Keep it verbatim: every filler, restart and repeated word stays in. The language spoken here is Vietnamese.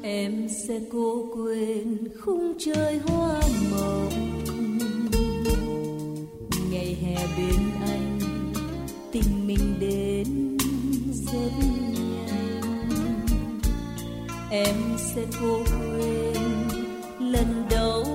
Em sẽ cố quên khung trời hoa mộng, ngày hè bên anh tình mình đến rất nhanh. Em sẽ cố quên lần đầu